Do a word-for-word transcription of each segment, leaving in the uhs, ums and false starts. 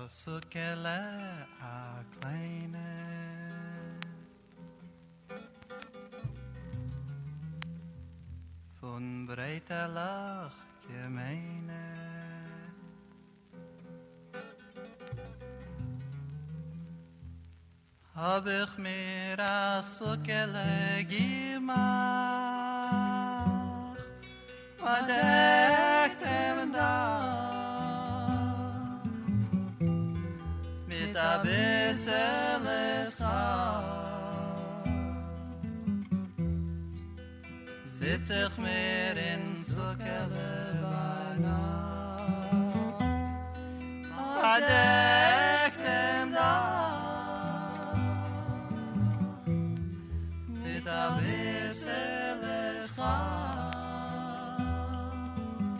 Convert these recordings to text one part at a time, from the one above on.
Sukkele a kleine von breitelach gemeine hab ich mir a Sukkele gemacht verdeckt im Dach mit a bissel Schaf sitz ich mir in Sukkele bei Nacht verdeckt im Dach mit a bissel Schaf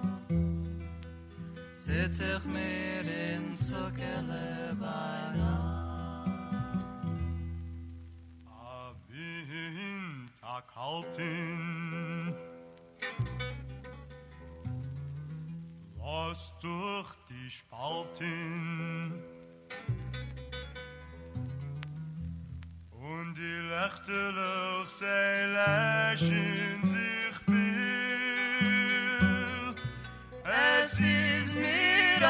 sitz ich mir in Sukkele bei Nacht. A Wind, a kalten, was durch die Spalten und die Lächtelich sei lächeln sich viel. Es ist mir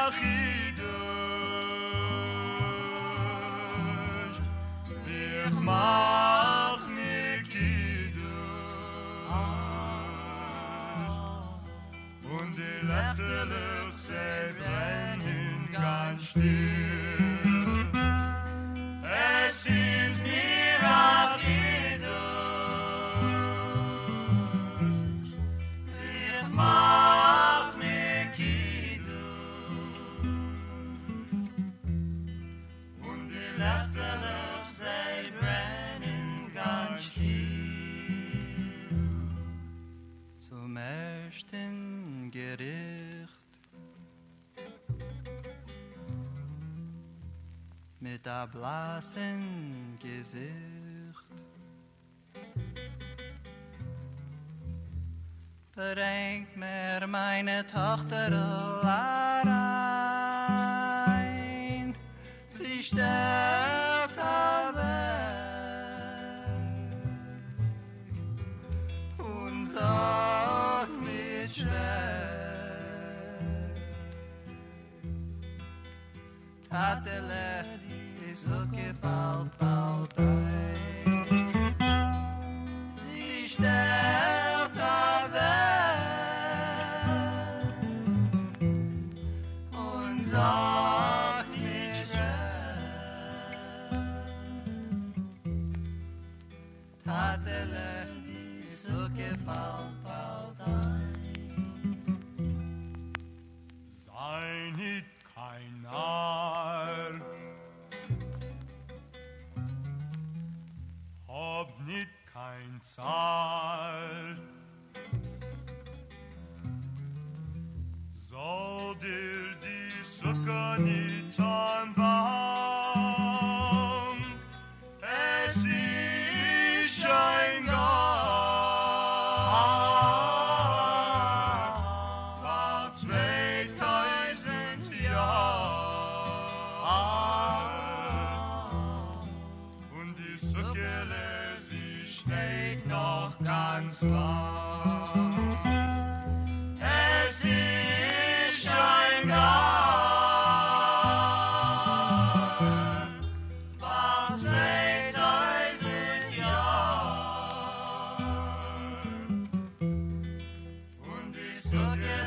achidush, ich mach mir kiddush und die Lächtelich sei brennen ganz still. Es ist mir achidush, ich mach mir kiddush und die Lächtelich sei brennen ganz still. Zum ersten Gericht mit a blassen Gesicht bringt mir meine Tochter allein. Sie stirbt aber und sagt mit Schreck: Tatele, die Sukke fällt bald ein. Sie stirbt aber und sagt mit Schreck: Tatele, die Sukke fällt bald ein. Sei nicht kein Narr, hab nicht kein Zahl, soll dir die Sukke nicht anbang, es ist schon gar, bald zweitausend Jahre und die Sukkele, sie steht noch ganz lang. Es ist schon gar, bald zweitausend Jahre und die Sukkele